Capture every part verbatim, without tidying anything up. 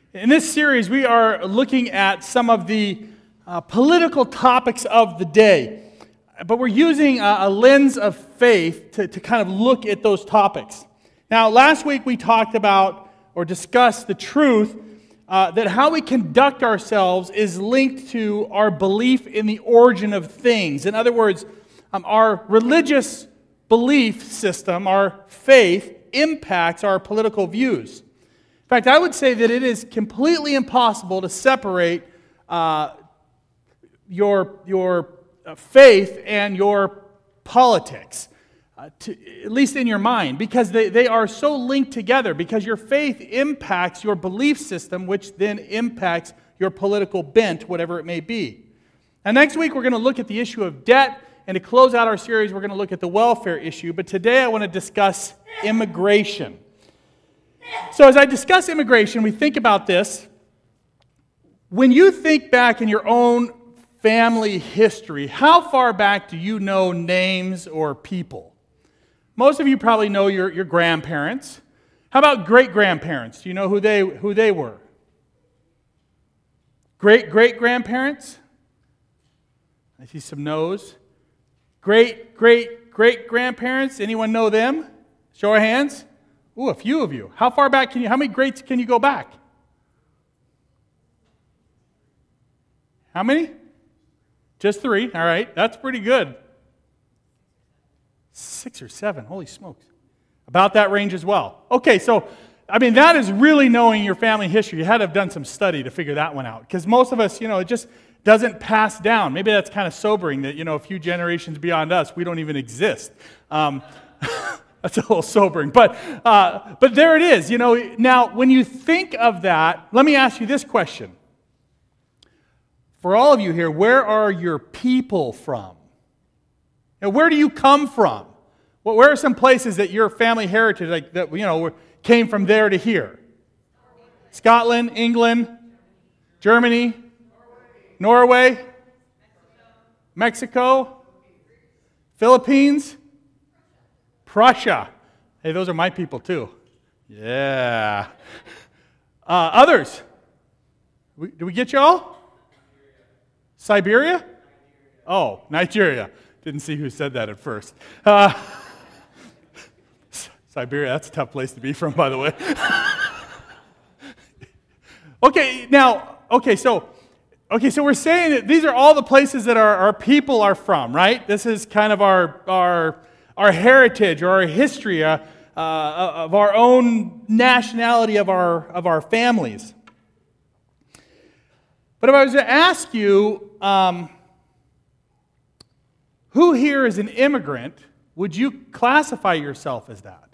In this series, we are looking at some of the uh, political topics of the day, but we're using a, a lens of faith to, to kind of look at those topics. Now, last week we talked about or discussed the truth uh, that how we conduct ourselves is linked to our belief in the origin of things. In other words, um, our religious belief system, our faith, impacts our political views. In fact, I would say that it is completely impossible to separate uh, your, your faith and your politics, uh, to, at least in your mind, because they, they are so linked together, because your faith impacts your belief system, which then impacts your political bent, whatever it may be. Now, next week, we're going to look at the issue of debt, and to close out our series, we're going to look at the welfare issue, but today I want to discuss immigration. So as I discuss immigration, we think about this. When you think back in your own family history, how far back do you know names or people? Most of you probably know your, your grandparents. How about great-grandparents? Do you know who they, who they were? Great-great-grandparents? I see some no's. Great-great-great-grandparents? Anyone know them? Show of hands. Ooh, a few of you. How far back can you, how many greats can you go back? How many? Just three. All right, that's pretty good. Six or seven, holy smokes. About that range as well. Okay, so, I mean, that is really knowing your family history. You had to have done some study to figure that one out. Because most of us, you know, it just doesn't pass down. Maybe that's kind of sobering that, you know, a few generations beyond us, we don't even exist. Um That's a little sobering, but uh, but there it is. You know, now when you think of that, let me ask you this question. For all of you here, where are your people from? Now, where do you come from? Well, where are some places that your family heritage, like that, you know, came from there to here? Scotland, England, Germany, Norway, Mexico, Philippines. Prussia. Hey, those are my people too. Yeah. Uh, others. We, did we get you all? Siberia? Oh, Nigeria. Didn't see who said that at first. Uh, Siberia, that's a tough place to be from, by the way. okay, now, okay, so, okay, so we're saying that these are all the places that our, our people are from, right? This is kind of our our our heritage or our history uh, uh, of our own nationality of our of our families. But if I was to ask you, um, who here is an immigrant, would you classify yourself as that?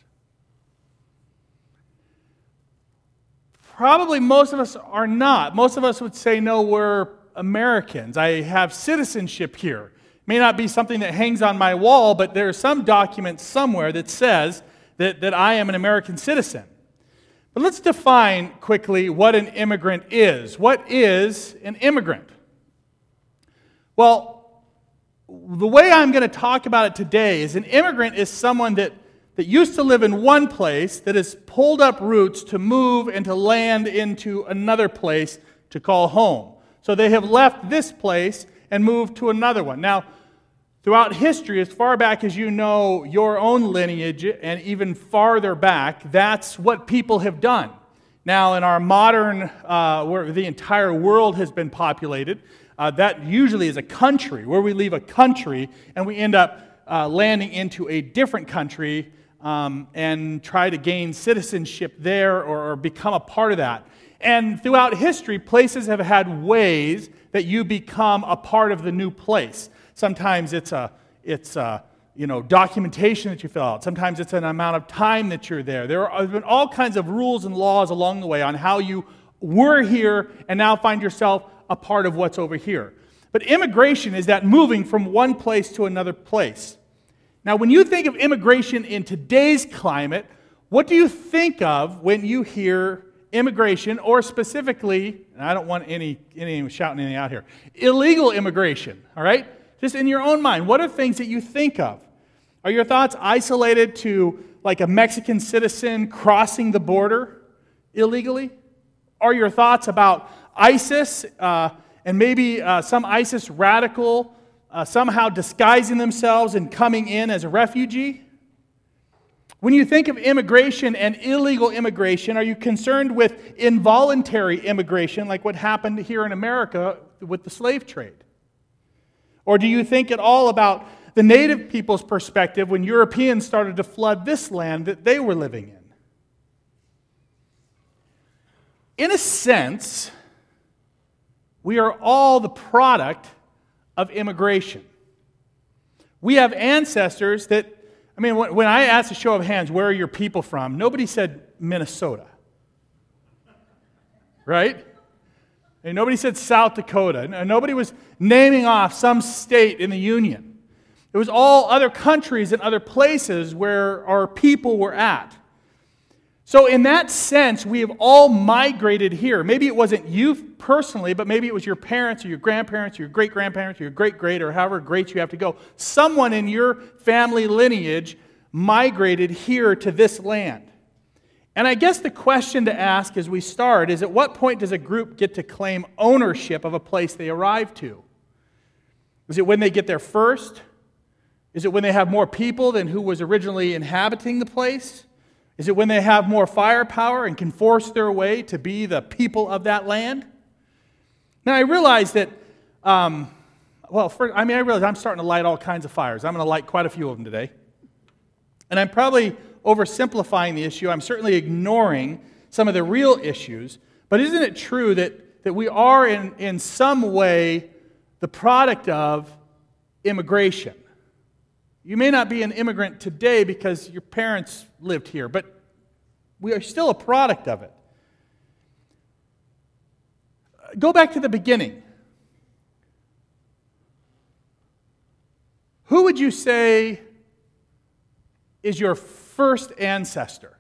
Probably most of us are not. Most of us would say, no, we're Americans. I have citizenship here. May not be something that hangs on my wall, but there is some document somewhere that says that, that I am an American citizen. But let's define quickly what an immigrant is. What is an immigrant? Well, the way I'm going to talk about it today is an immigrant is someone that, that used to live in one place that has pulled up roots to move and to land into another place to call home. So they have left this place and move to another one. Now, throughout history, as far back as you know your own lineage and even farther back, that's what people have done. Now, in our modern, uh, where the entire world has been populated, uh, that usually is a country, where we leave a country and we end up uh, landing into a different country um, and try to gain citizenship there or, or become a part of that. And throughout history, places have had ways that you become a part of the new place. Sometimes it's a, it's a, you know, documentation that you fill out. Sometimes it's an amount of time that you're there. There have been all kinds of rules and laws along the way on how you were here and now find yourself a part of what's over here. But immigration is that moving from one place to another place. Now, when you think of immigration in today's climate, what do you think of when you hear immigration, or specifically, and I don't want any, any shouting anything out here, illegal immigration, all right? Just in your own mind, what are things that you think of? Are your thoughts isolated to like a Mexican citizen crossing the border illegally? are your thoughts about ISIS uh, and maybe uh, some ISIS radical uh, somehow disguising themselves and coming in as a refugee? When you think of immigration and illegal immigration, are you concerned with involuntary immigration like what happened here in America with the slave trade? Or do you think at all about the native people's perspective when Europeans started to flood this land that they were living in? In a sense, we are all the product of immigration. We have ancestors that, I mean, when I asked a show of hands, where are your people from? Nobody said Minnesota. Right? And nobody said South Dakota. Nobody was naming off some state in the Union. It was all other countries and other places where our people were at. So in that sense, we have all migrated here. Maybe it wasn't you personally, but maybe it was your parents or your grandparents or your great-grandparents or your great-great or however great you have to go. Someone in your family lineage migrated here to this land. And I guess the question to ask as we start is, at what point does a group get to claim ownership of a place they arrive to? Is it when they get there first? Is it when they have more people than who was originally inhabiting the place? Is it when they have more firepower and can force their way to be the people of that land? Now, I realize that, um, well, for, I mean, I realize I'm starting to light all kinds of fires. I'm going to light quite a few of them today. And I'm probably oversimplifying the issue. I'm certainly ignoring some of the real issues. But isn't it true that, that we are, in, in some way, the product of immigration? You may not be an immigrant today because your parents lived here, but we are still a product of it. Go back to the beginning. Who would you say is your first ancestor?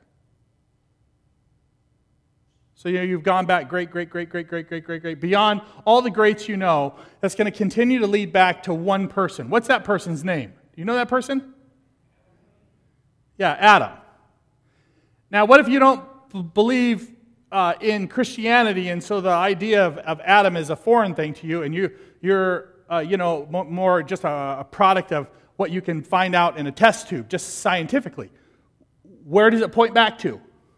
So you know, you've gone back great, great, great, great, great, great, great, great, beyond all the greats you know, that's going to continue to lead back to one person. What's that person's name? Do you know that person? Yeah, Adam. Now, what if you don't b- believe uh, in Christianity, and so the idea of, of Adam is a foreign thing to you, and you, you're, uh, you know, m- more just a, a product of what you can find out in a test tube, just scientifically? Where does it point back to?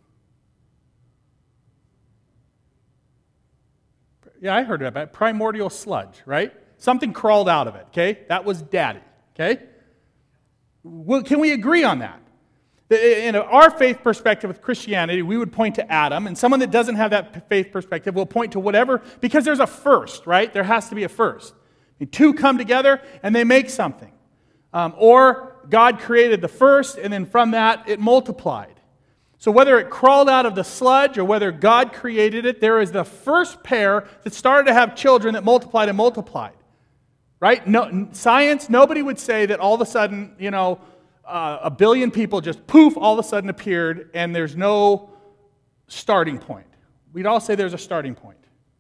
Yeah, I heard about it. Primordial sludge, right? Something crawled out of it, okay? That was daddy, okay? Well, can we agree on that? In our faith perspective with Christianity, we would point to Adam, and someone that doesn't have that faith perspective will point to whatever, because there's a first, right? There has to be a first. Two come together, and they make something. Um, or God created the first, and then from that, it multiplied. So whether it crawled out of the sludge or whether God created it, there is the first pair that started to have children that multiplied and multiplied. Right? No, science, nobody would say that all of a sudden, you know, uh, a billion people just poof, all of a sudden appeared and there's no starting point. We'd all say there's a starting point.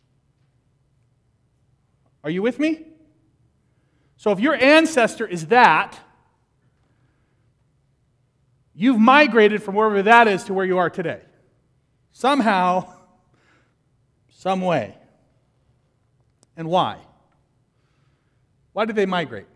Are you with me? So if your ancestor is that, you've migrated from wherever that is to where you are today. Somehow, some way. And why? Why did they migrate?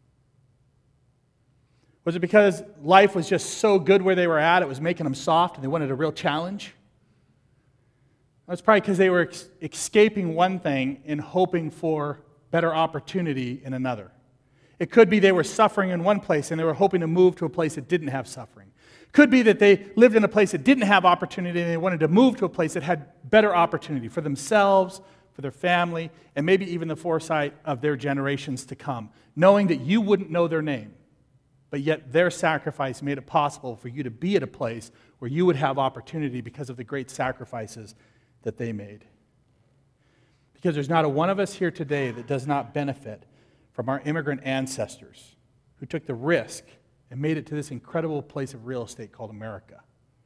Was it because life was just so good where they were at, it was making them soft, and they wanted a real challenge? That's probably because they were ex- escaping one thing and hoping for better opportunity in another. It could be they were suffering in one place and they were hoping to move to a place that didn't have suffering. It could be that they lived in a place that didn't have opportunity and they wanted to move to a place that had better opportunity for themselves, for their family, and maybe even the foresight of their generations to come, knowing that you wouldn't know their name, but yet their sacrifice made it possible for you to be at a place where you would have opportunity because of the great sacrifices that they made. Because there's not a one of us here today that does not benefit from our immigrant ancestors who took the risk and made it to this incredible place of real estate called America.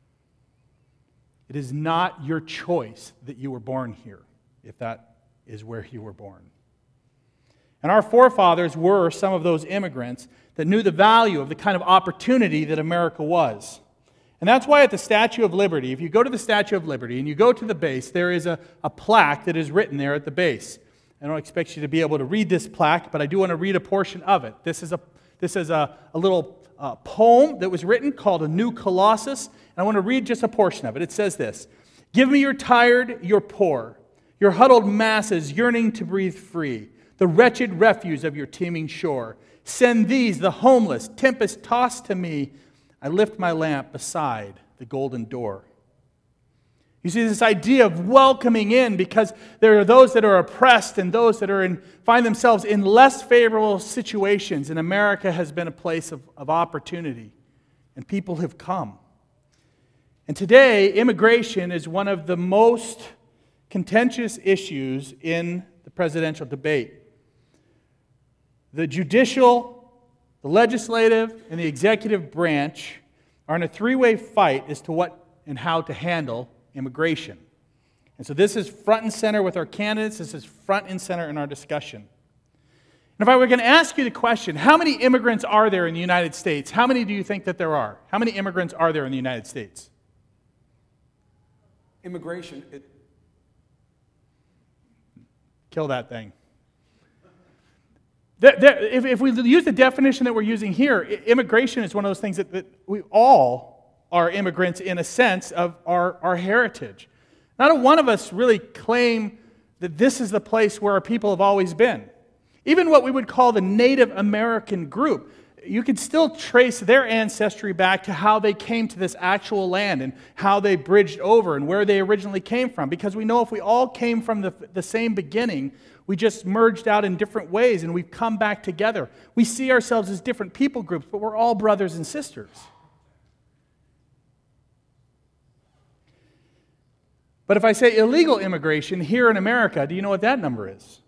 It is not your choice that you were born here, if that is where you were born. And our forefathers were some of those immigrants that knew the value of the kind of opportunity that America was. And that's why at the Statue of Liberty, if you go to the Statue of Liberty and you go to the base, there is a, a plaque that is written there at the base. I don't expect you to be able to read this plaque, but I do want to read a portion of it. This is a, this is a, a little uh, poem that was written called A New Colossus, and I want to read just a portion of it. It says this: "Give me your tired, your poor, your huddled masses yearning to breathe free, the wretched refuse of your teeming shore. Send these, the homeless, tempest-tossed to me. I lift my lamp beside the golden door." You see, this idea of welcoming in, because there are those that are oppressed and those that are in, find themselves in less favorable situations, and America has been a place of, of opportunity, and people have come. And today, immigration is one of the most contentious issues in the presidential debate. The judicial, the legislative, and the executive branch are in a three-way fight as to what and how to handle immigration. And so this is front and center with our candidates. This is front and center in our discussion. And if I were going to ask you the question, how many immigrants are there in the United States? How many do you think that there are? How many immigrants are there in the United States? Immigration, it... Kill that thing. There, there, if, if we use the definition that we're using here, immigration is one of those things that, that we all are immigrants in a sense of our, our heritage. Not a one of us really claim that this is the place where our people have always been. Even what we would call the Native American group, you could still trace their ancestry back to how they came to this actual land and how they bridged over and where they originally came from. Because we know if we all came from the, the same beginning, we just merged out in different ways and we've come back together. We see ourselves as different people groups, but we're all brothers and sisters. But if I say illegal immigration here in America, do you know what that number is?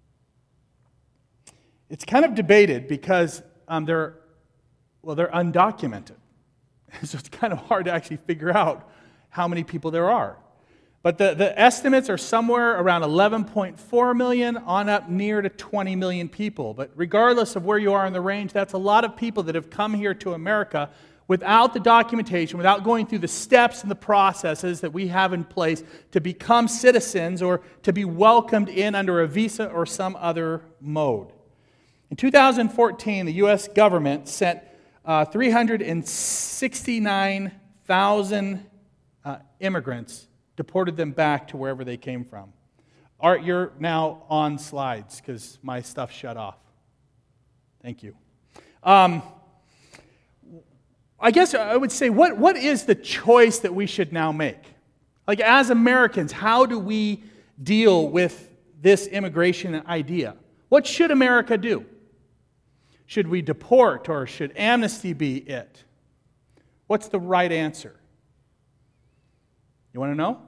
It's kind of debated because um, they're, well, they're undocumented. So it's kind of hard to actually figure out how many people there are. But the, the estimates are somewhere around eleven point four million on up near to twenty million people. But regardless of where you are in the range, that's a lot of people that have come here to America without the documentation, without going through the steps and the processes that we have in place to become citizens or to be welcomed in under a visa or some other mode. In two thousand fourteen, the U S government sent uh, three hundred sixty-nine thousand uh, immigrants, deported them back to wherever they came from. Art, you're now on slides because my stuff shut off. Thank you. Um, I guess I would say, what, what is the choice that we should now make? Like, as Americans, how do we deal with this immigration idea? What should America do? Should we deport, or should amnesty be it? What's the right answer? You want to know?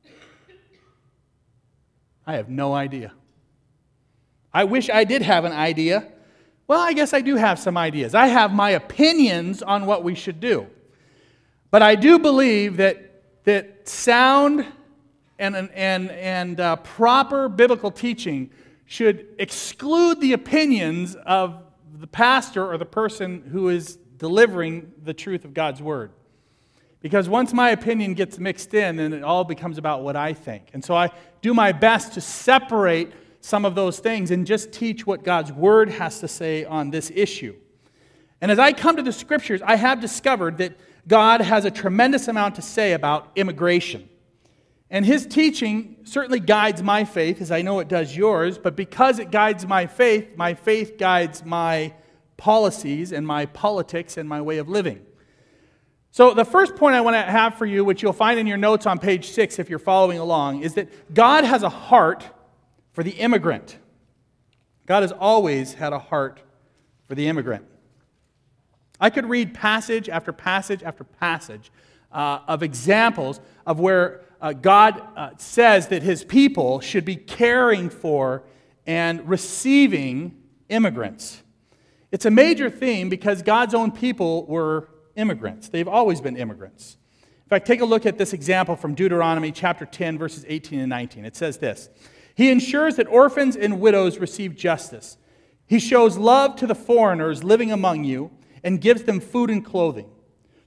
I have no idea. I wish I did have an idea. Well, I guess I do have some ideas. I have my opinions on what we should do. But I do believe that, that sound and, and, and uh, proper biblical teaching should exclude the opinions of the pastor or the person who is delivering the truth of God's Word. Because once my opinion gets mixed in, then it all becomes about what I think. And so I do my best to separate some of those things and just teach what God's Word has to say on this issue. And as I come to the Scriptures, I have discovered that God has a tremendous amount to say about immigration. And His teaching certainly guides my faith, as I know it does yours, but because it guides my faith, my faith guides my policies and my politics and my way of living. So the first point I want to have for you, which you'll find in your notes on page six if you're following along, is that God has a heart for the immigrant. God has always had a heart for the immigrant. I could read passage after passage after passage uh, of examples of where uh, God uh, says that His people should be caring for and receiving immigrants. It's a major theme because God's own people were immigrants. They've always been immigrants. In fact, take a look at this example from Deuteronomy chapter ten, verses eighteen and nineteen. It says this: He ensures that orphans and widows receive justice. He shows love to the foreigners living among you and gives them food and clothing.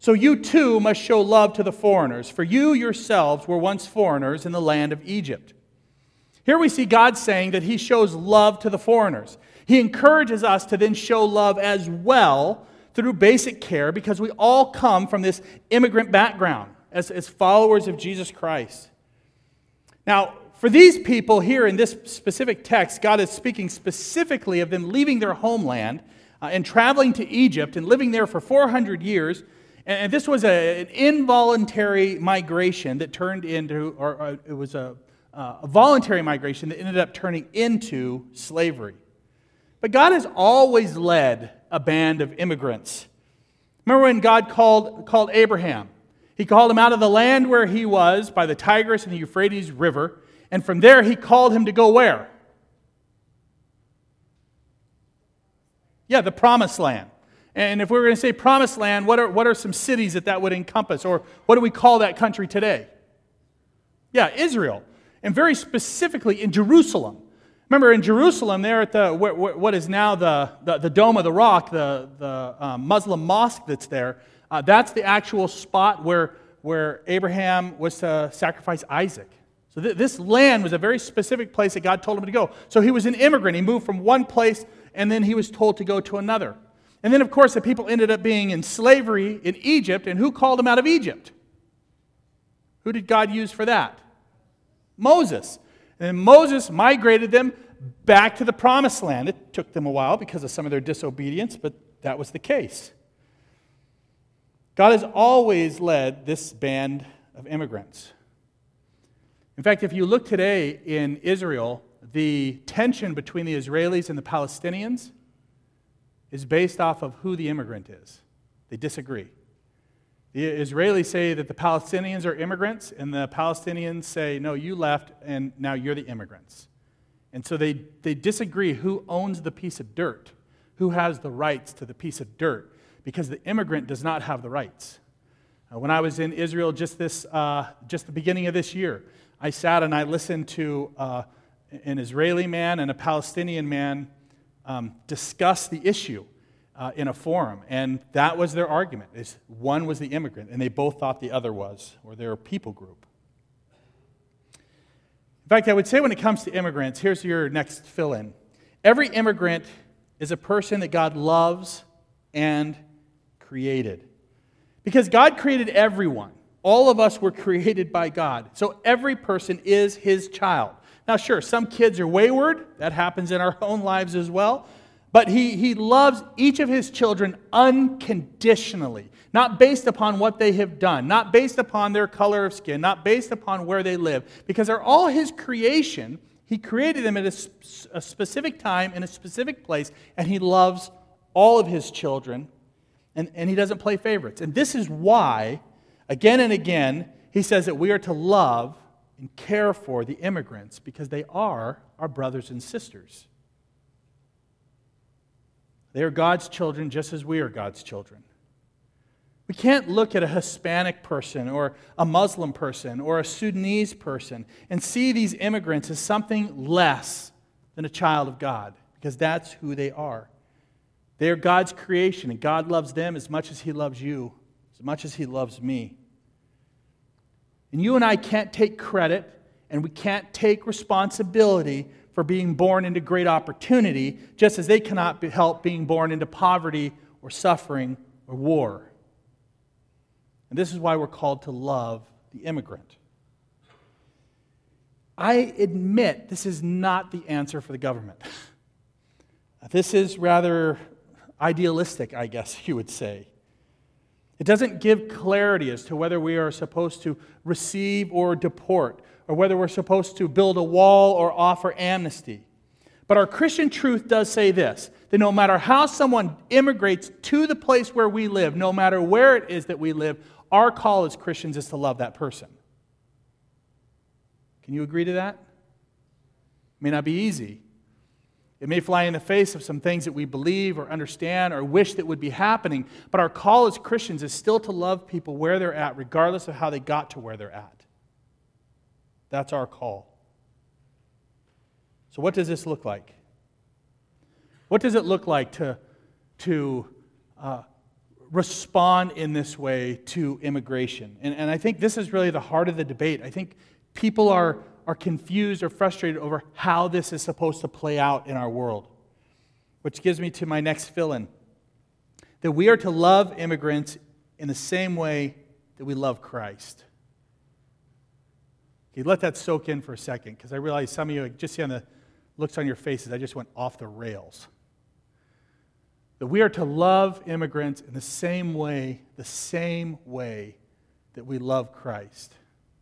So you too must show love to the foreigners, for you yourselves were once foreigners in the land of Egypt. Here we see God saying that he shows love to the foreigners. He encourages us to then show love as well through basic care, because we all come from this immigrant background as, as followers of Jesus Christ. Now, for these people here in this specific text, God is speaking specifically of them leaving their homeland uh, and traveling to Egypt and living there for four hundred years. And this was a, an involuntary migration that turned into, or, or it was a, uh, a voluntary migration that ended up turning into slavery. But God has always led a band of immigrants. Remember when God called, called Abraham? He called him out of the land where he was by the Tigris and the Euphrates River. And from there he called him to go where? Yeah, the Promised Land. And if we were going to say Promised Land, what are, what are some cities that that would encompass? Or what do we call that country today? Yeah, Israel. And very specifically in Jerusalem. Remember in Jerusalem, there at the what is now the, the, the Dome of the Rock, the, the um, Muslim mosque that's there, uh, that's the actual spot where, where Abraham was to sacrifice Isaac. So th- this land was a very specific place that God told him to go. So he was an immigrant. He moved from one place, and then he was told to go to another. And then, of course, the people ended up being in slavery in Egypt. And who called them out of Egypt? Who did God use for that? Moses. And then Moses migrated them back to the Promised Land. It took them a while because of some of their disobedience, but that was the case. God has always led this band of immigrants. In fact, if you look today in Israel, the tension between the Israelis and the Palestinians is based off of who the immigrant is. They disagree. The Israelis say that the Palestinians are immigrants, and the Palestinians say, no, you left, and now you're the immigrants. And so they, they disagree who owns the piece of dirt, who has the rights to the piece of dirt, because the immigrant does not have the rights. Uh, when I was in Israel just this, uh, just the beginning of this year, I sat and I listened to uh, an Israeli man and a Palestinian man Um, discuss the issue uh, in a forum, and that was their argument. Is one was the immigrant, and they both thought the other was, or their people group. In fact, I would say when it comes to immigrants, here's your next fill-in. Every immigrant is a person that God loves and created. Because God created everyone. All of us were created by God. So every person is his child. Now, sure, some kids are wayward. That happens in our own lives as well. But he, he loves each of his children unconditionally, not based upon what they have done, not based upon their color of skin, not based upon where they live, because they're all his creation. He created them at a, a specific time, in a specific place, and he loves all of his children, and, and he doesn't play favorites. And this is why, again and again, he says that we are to love and care for the immigrants because they are our brothers and sisters. They are God's children just as we are God's children. We can't look at a Hispanic person or a Muslim person or a Sudanese person and see these immigrants as something less than a child of God, because that's who they are. They are God's creation, and God loves them as much as he loves you, as much as he loves me. And you and I can't take credit, and we can't take responsibility for being born into great opportunity, just as they cannot be help being born into poverty or suffering or war. And this is why we're called to love the immigrant. I admit this is not the answer for the government. This is rather idealistic, I guess you would say. It doesn't give clarity as to whether we are supposed to receive or deport, or whether we're supposed to build a wall or offer amnesty. But our Christian truth does say this, that no matter how someone immigrates to the place where we live, no matter where it is that we live, our call as Christians is to love that person. Can you agree to that? It may not be easy. It may fly in the face of some things that we believe or understand or wish that would be happening, but our call as Christians is still to love people where they're at, regardless of how they got to where they're at. That's our call. So what does this look like? What does it look like to, to uh, respond in this way to immigration. And, and I think this is really the heart of the debate. I think people are, are confused or frustrated over how this is supposed to play out in our world. Which gives me to my next fill-in. That we are to love immigrants in the same way that we love Christ. Okay, let that soak in for a second, because I realize some of you, just see on the looks on your faces, I just went off the rails. That we are to love immigrants in the same way, the same way that we love Christ.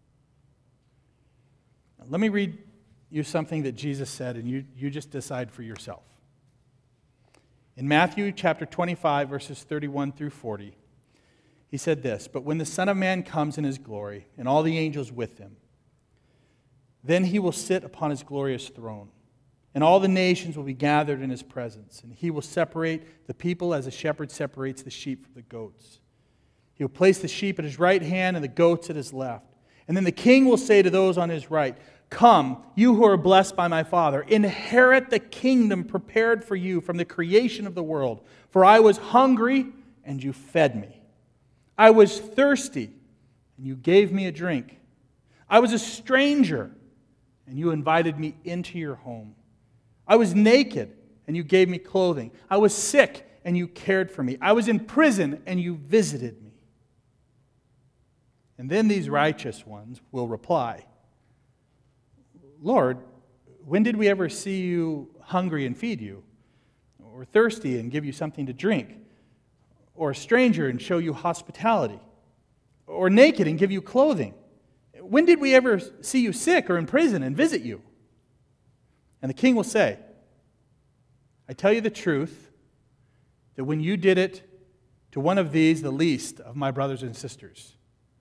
Now, let me read you something that Jesus said, and you, you just decide for yourself. In Matthew chapter twenty-five, verses thirty-one through forty, he said this, "But when the Son of Man comes in his glory, and all the angels with him, then he will sit upon his glorious throne. And all the nations will be gathered in his presence. And he will separate the people as a shepherd separates the sheep from the goats. He will place the sheep at his right hand and the goats at his left. And then the king will say to those on his right, 'Come, you who are blessed by my Father, inherit the kingdom prepared for you from the creation of the world. For I was hungry, and you fed me. I was thirsty, and you gave me a drink. I was a stranger, and you invited me into your home. I was naked, and you gave me clothing. I was sick, and you cared for me. I was in prison, and you visited me.' And then these righteous ones will reply, 'Lord, when did we ever see you hungry and feed you, or thirsty and give you something to drink, or a stranger and show you hospitality, or naked and give you clothing? When did we ever see you sick or in prison and visit you?' And the king will say, 'I tell you the truth, that when you did it to one of these, the least of my brothers and sisters,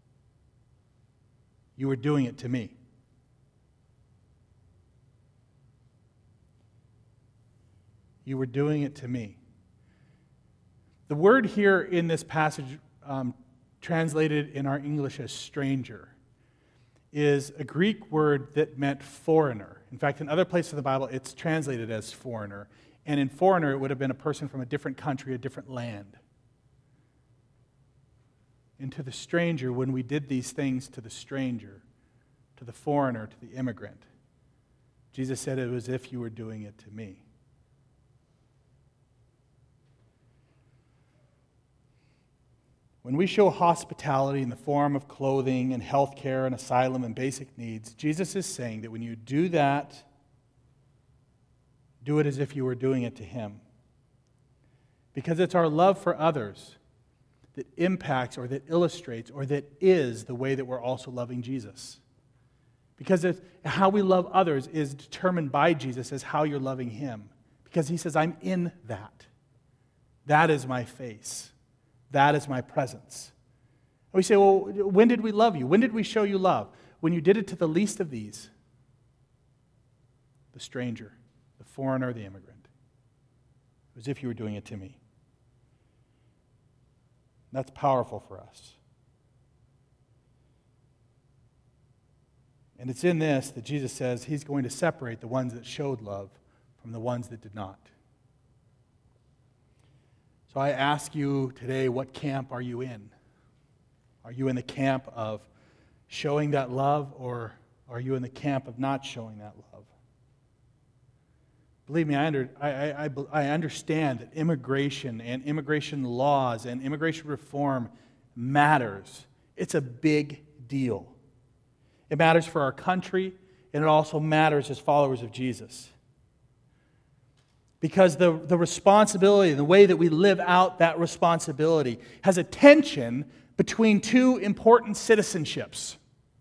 you were doing it to me.'" You were doing it to me. The word here in this passage, um, translated in our English as stranger, is a Greek word that meant foreigner. In fact, in other places of the Bible, it's translated as foreigner. And in foreigner, it would have been a person from a different country, a different land. And to the stranger, when we did these things to the stranger, to the foreigner, to the immigrant, Jesus said it was as if you were doing it to me. When we show hospitality in the form of clothing and health care and asylum and basic needs, Jesus is saying that when you do that, do it as if you were doing it to Him. Because it's our love for others that impacts or that illustrates or that is the way that we're also loving Jesus. Because it's, how we love others is determined by Jesus as how you're loving Him. Because He says, I'm in that. That is my face. That is my presence. And we say, well, when did we love you? When did we show you love? When you did it to the least of these. The stranger, the foreigner, the immigrant. As if you were doing it to me. That's powerful for us. And it's in this that Jesus says He's going to separate the ones that showed love from the ones that did not. So I ask you today, what camp are you in? Are you in the camp of showing that love, or are you in the camp of not showing that love? Believe me, I, under, I, I, I understand that immigration and immigration laws and immigration reform matters. It's a big deal. It matters for our country, and it also matters as followers of Jesus. Because the, the responsibility and the way that we live out that responsibility has a tension between two important citizenships.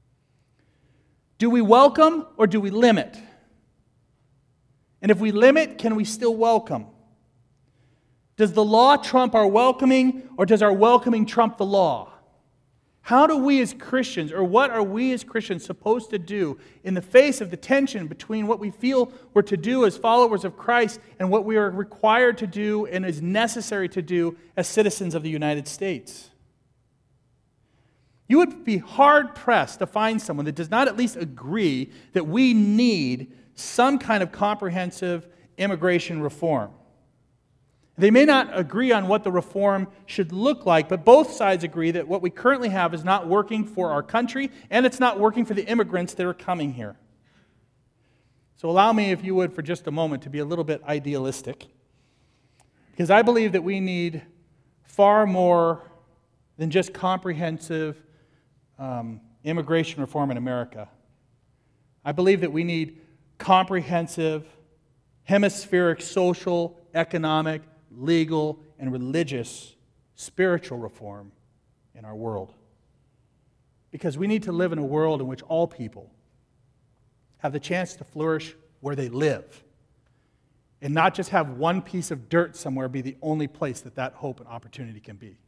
Do we welcome or do we limit? And if we limit, can we still welcome? Does the law trump our welcoming, or does our welcoming trump the law? How do we as Christians, or what are we as Christians supposed to do in the face of the tension between what we feel we're to do as followers of Christ and what we are required to do and is necessary to do as citizens of the United States? You would be hard-pressed to find someone that does not at least agree that we need some kind of comprehensive immigration reform. They may not agree on what the reform should look like, but both sides agree that what we currently have is not working for our country, and it's not working for the immigrants that are coming here. So allow me, if you would, for just a moment, to be a little bit idealistic, because I believe that we need far more than just comprehensive um, immigration reform in America. I believe that we need comprehensive, hemispheric, social, economic, legal, and religious, spiritual reform in our world. Because we need to live in a world in which all people have the chance to flourish where they live, and not just have one piece of dirt somewhere be the only place that that hope and opportunity can be.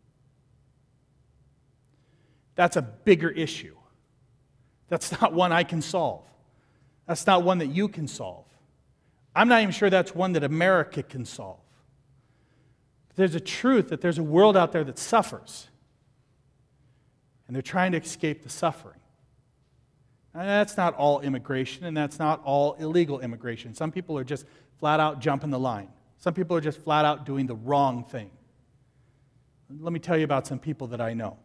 That's a bigger issue. That's not one I can solve. That's not one that you can solve. I'm not even sure that's one that America can solve. There's a truth that there's a world out there that suffers, and they're trying to escape the suffering. And that's not all immigration, and that's not all illegal immigration. Some people are just flat out jumping the line. Some people are just flat out doing the wrong thing. Let me tell you about some people that I know.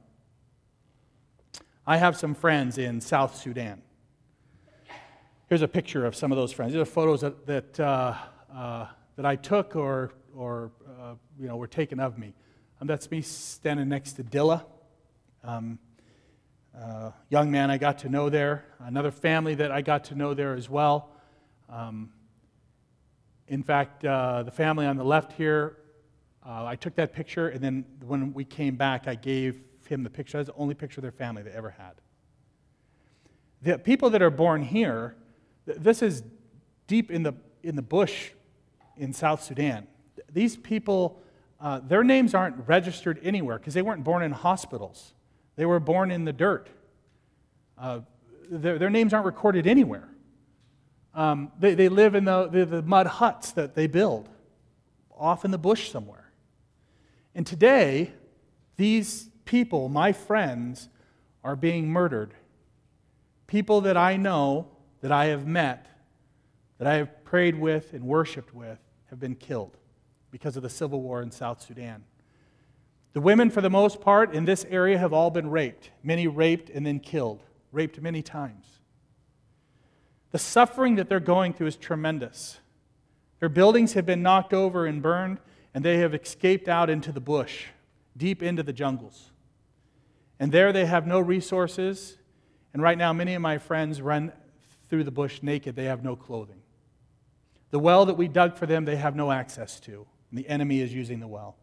I have some friends in South Sudan. Here's a picture of some of those friends. These are photos that that, uh, uh, that I took or or uh, you know were taken of me. Um, that's me standing next to Dilla, um, uh, young man I got to know there. Another family that I got to know there as well. Um, in fact, uh, the family on the left here, uh, I took that picture, and then when we came back, I gave him the picture. That's the only picture of their family they ever had. The people that are born here, this is deep in the in the bush in South Sudan. These people, uh, their names aren't registered anywhere because they weren't born in hospitals. They were born in the dirt. Uh, their, their names aren't recorded anywhere. Um, they, they live in the, the, the mud huts that they build off in the bush somewhere. And today, these people, my friends, are being murdered. People that I know, that I have met, that I have prayed with and worshiped with, have been killed because of the civil war in South Sudan. The women, for the most part, in this area have all been raped. Many raped and then killed. Raped many times. The suffering that they're going through is tremendous. Their buildings have been knocked over and burned, and they have escaped out into the bush, deep into the jungles. And there they have no resources, and right now many of my friends run through the bush naked. They have no clothing. The well that we dug for them, they have no access to, and the enemy is using the well.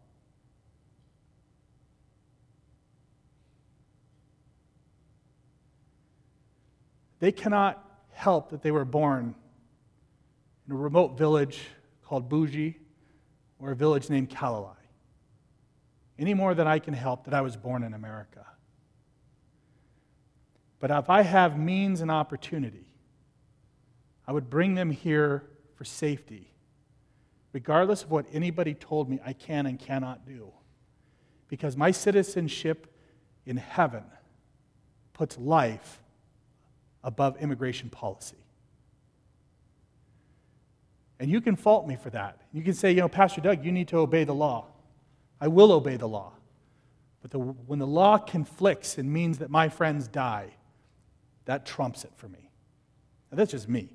They cannot help that they were born in a remote village called Bougie or a village named Kalalai. Any more than I can help that I was born in America. But if I have means and opportunity, I would bring them here for safety, regardless of what anybody told me I can and cannot do. Because my citizenship in heaven puts life above immigration policy. And you can fault me for that. You can say, you know, Pastor Doug, you need to obey the law. I will obey the law. But the, when the law conflicts and means that my friends die, that trumps it for me. Now, that's just me.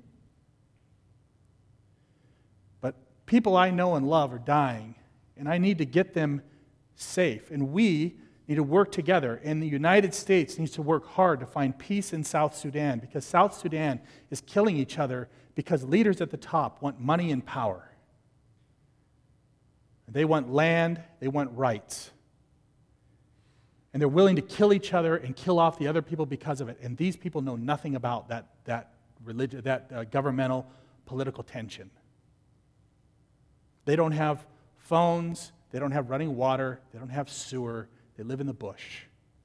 But people I know and love are dying, and I need to get them safe. And we need to work together, and the United States needs to work hard to find peace in South Sudan, because South Sudan is killing each other because leaders at the top want money and power. They want land, they want rights. And they're willing to kill each other and kill off the other people because of it. And these people know nothing about that, that, religion, that uh, governmental political tension. They don't have phones, they don't have running water, they don't have sewer. They live in the bush.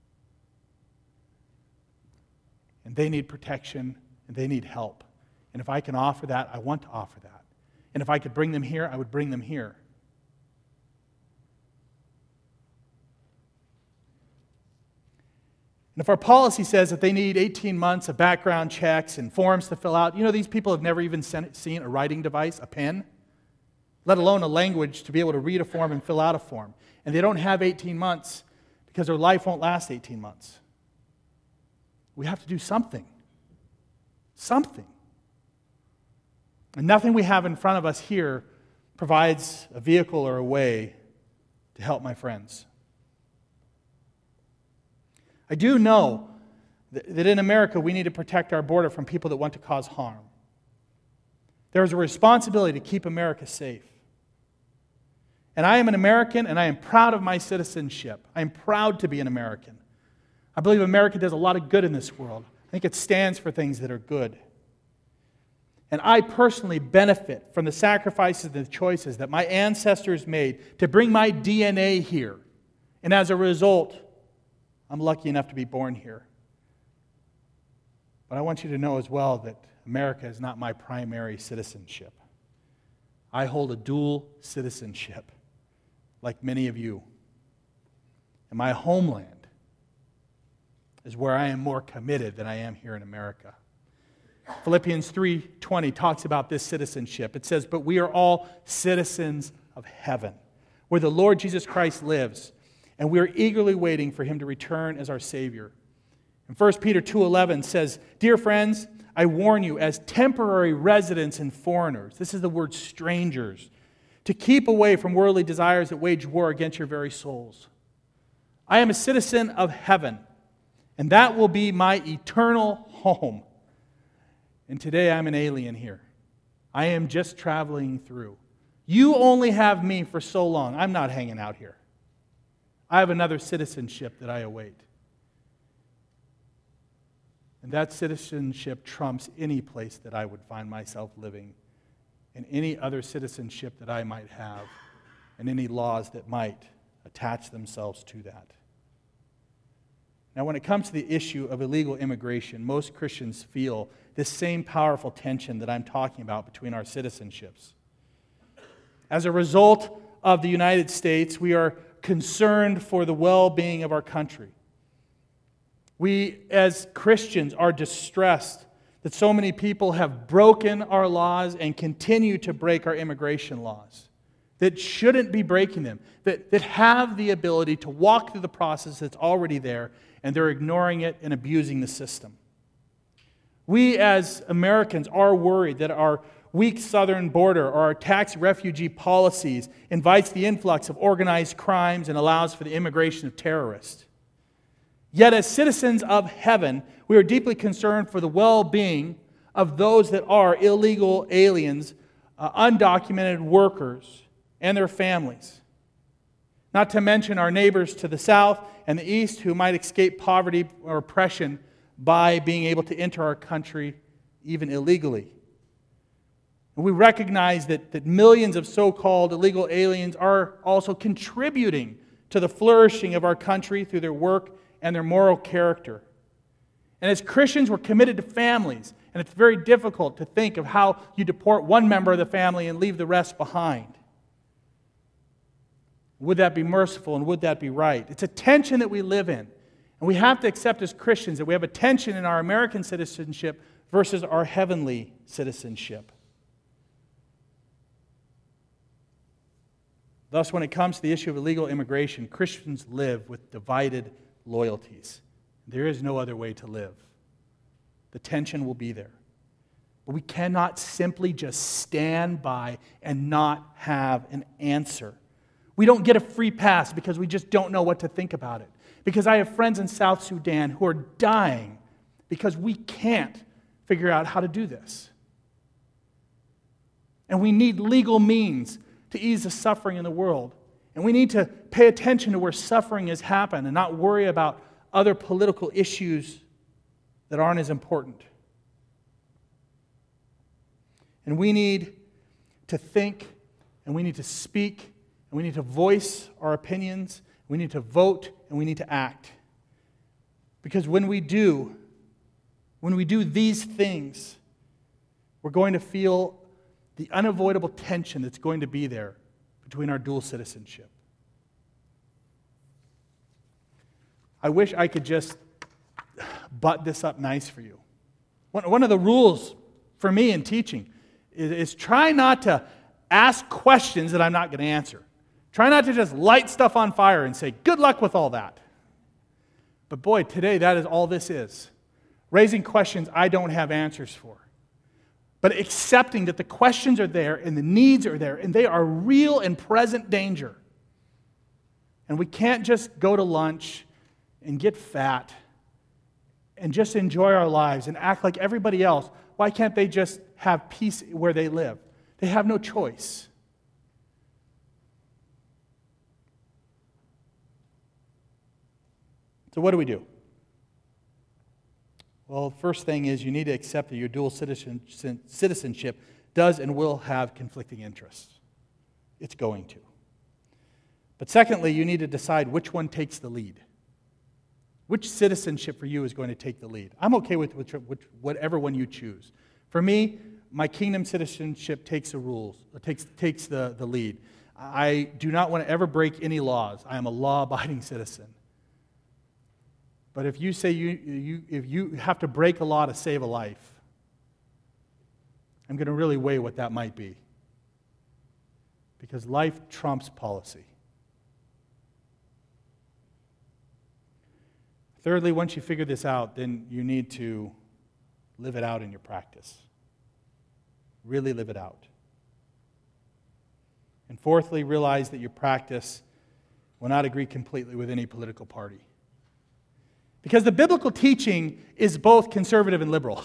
And they need protection, and they need help. And if I can offer that, I want to offer that. And if I could bring them here, I would bring them here. And if our policy says that they need eighteen months of background checks and forms to fill out, you know, these people have never even seen a writing device, a pen. let alone a language to be able to read a form and fill out a form. And they don't have eighteen months because their life won't last eighteen months. We have to do something. Something. And nothing we have in front of us here provides a vehicle or a way to help my friends. I do know that in America we need to protect our border from people that want to cause harm. There is a responsibility to keep America safe. And I am an American, and I am proud of my citizenship. I am proud to be an American. I believe America does a lot of good in this world. I think it stands for things that are good. And I personally benefit from the sacrifices and the choices that my ancestors made to bring my D N A here. And as a result, I'm lucky enough to be born here. But I want you to know as well that America is not my primary citizenship. I hold a dual citizenship, like many of you. And my homeland is where I am more committed than I am here in America. Philippians three twenty talks about this citizenship. It says, "But we are all citizens of heaven, where the Lord Jesus Christ lives, and we are eagerly waiting for him to return as our Savior." And First Peter two eleven says, "Dear friends, I warn you as temporary residents and foreigners," this is the word strangers, "to keep away from worldly desires that wage war against your very souls. I am a citizen of heaven, and that will be my eternal home. And today I'm an alien here. I am just traveling through. You only have me for so long. I'm not hanging out here. I have another citizenship that I await. And that citizenship trumps any place that I would find myself living, and any other citizenship that I might have, and any laws that might attach themselves to that." Now, when it comes to the issue of illegal immigration, most Christians feel this same powerful tension that I'm talking about between our citizenships. As a result of the United States, we are concerned for the well-being of our country. We, as Christians, are distressed that so many people have broken our laws and continue to break our immigration laws, that shouldn't be breaking them, that, that have the ability to walk through the process that's already there, and they're ignoring it and abusing the system. We as Americans are worried that our weak southern border or our tax refugee policies invites the influx of organized crimes and allows for the immigration of terrorists. Yet as citizens of heaven, we are deeply concerned for the well-being of those that are illegal aliens, uh, undocumented workers, and their families. Not to mention our neighbors to the south and the east who might escape poverty or oppression by being able to enter our country even illegally. And we recognize that, that millions of so-called illegal aliens are also contributing to the flourishing of our country through their work and their moral character. And as Christians, we're committed to families, and it's very difficult to think of how you deport one member of the family and leave the rest behind. Would that be merciful, and would that be right? It's a tension that we live in. And we have to accept as Christians that we have a tension in our American citizenship versus our heavenly citizenship. Thus, when it comes to the issue of illegal immigration, Christians live with divided loyalties. There is no other way to live. The tension will be there. But we cannot simply just stand by and not have an answer. We don't get a free pass because we just don't know what to think about it. Because I have friends in South Sudan who are dying because we can't figure out how to do this. And we need legal means to ease the suffering in the world. And we need to pay attention to where suffering has happened and not worry about other political issues that aren't as important. And we need to think, and we need to speak, and we need to voice our opinions, we need to vote, and we need to act. Because when we do, when we do these things, we're going to feel the unavoidable tension that's going to be there between our dual citizenship. I wish I could just butt this up nice for you. One, one of the rules for me in teaching is, is try not to Ask questions that I'm not going to answer. Try not to just light stuff on fire and say, good luck with all that. But boy, today that is all this is. Raising questions I don't have answers for. But accepting that the questions are there and the needs are there and they are real and present danger. And we can't just go to lunch and get fat and just enjoy our lives and act like everybody else. Why can't they just have peace where they live? They have no choice. So what do we do? Well, the first thing is you need to accept that your dual citizen, citizenship does and will have conflicting interests. It's going to. But secondly, you need to decide which one takes the lead. Which citizenship for you is going to take the lead? I'm okay with which, which, whatever one you choose. For me, my kingdom citizenship takes the rules, takes, takes the, the lead. I do not want to ever break any laws. I am a law-abiding citizen. But if you say you, you, if you have to break a law to save a life, I'm going to really weigh what that might be. Because life trumps policy. Thirdly, once you figure this out, then you need to live it out in your practice. Really live it out. And fourthly, realize that your practice will not agree completely with any political party. Because the biblical teaching is both conservative and liberal.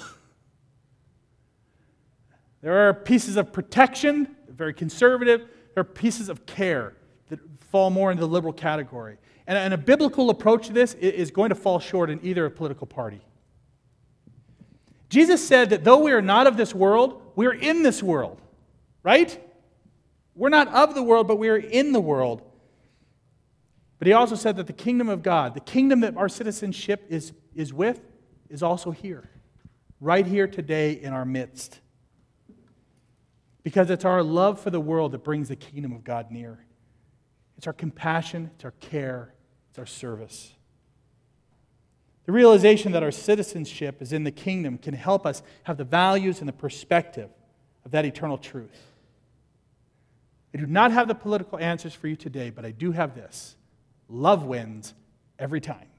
There are pieces of protection, very conservative. There are pieces of care that fall more into the liberal category. And, and a biblical approach to this is going to fall short in either political party. Jesus said that though we are not of this world, we are in this world. Right? We're not of the world, but we are in the world. But he also said that the kingdom of God, the kingdom that our citizenship is, is with, is also here. Right here today in our midst. Because it's our love for the world that brings the kingdom of God near. It's our compassion, it's our care, it's our service. The realization that our citizenship is in the kingdom can help us have the values and the perspective of that eternal truth. I do not have the political answers for you today, but I do have this. Love wins every time.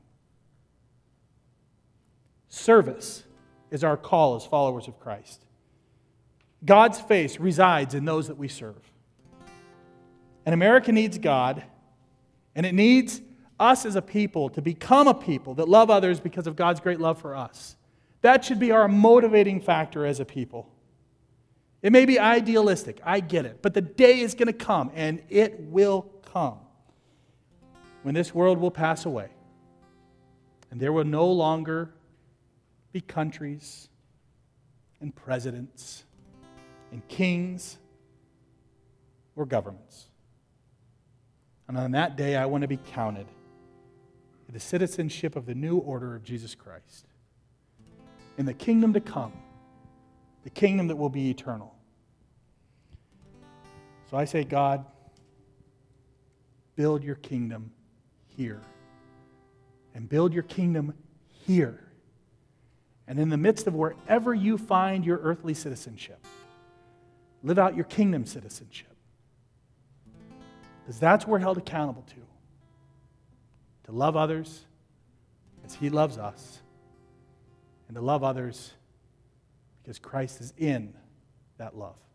Service is our call as followers of Christ. God's face resides in those that we serve. And America needs God, and it needs us as a people to become a people that love others because of God's great love for us. That should be our motivating factor as a people. It may be idealistic, I get it, but the day is going to come, and it will come, when this world will pass away, and there will no longer be countries and presidents and kings or governments. And on that day, I want to be counted in the citizenship of the new order of Jesus Christ, in the kingdom to come, the kingdom that will be eternal. So I say, God, build your kingdom here. And build your kingdom here. And in the midst of wherever you find your earthly citizenship, live out your kingdom citizenship. Because that's what we're held accountable to. To love others as He loves us. And to love others because Christ is in that love.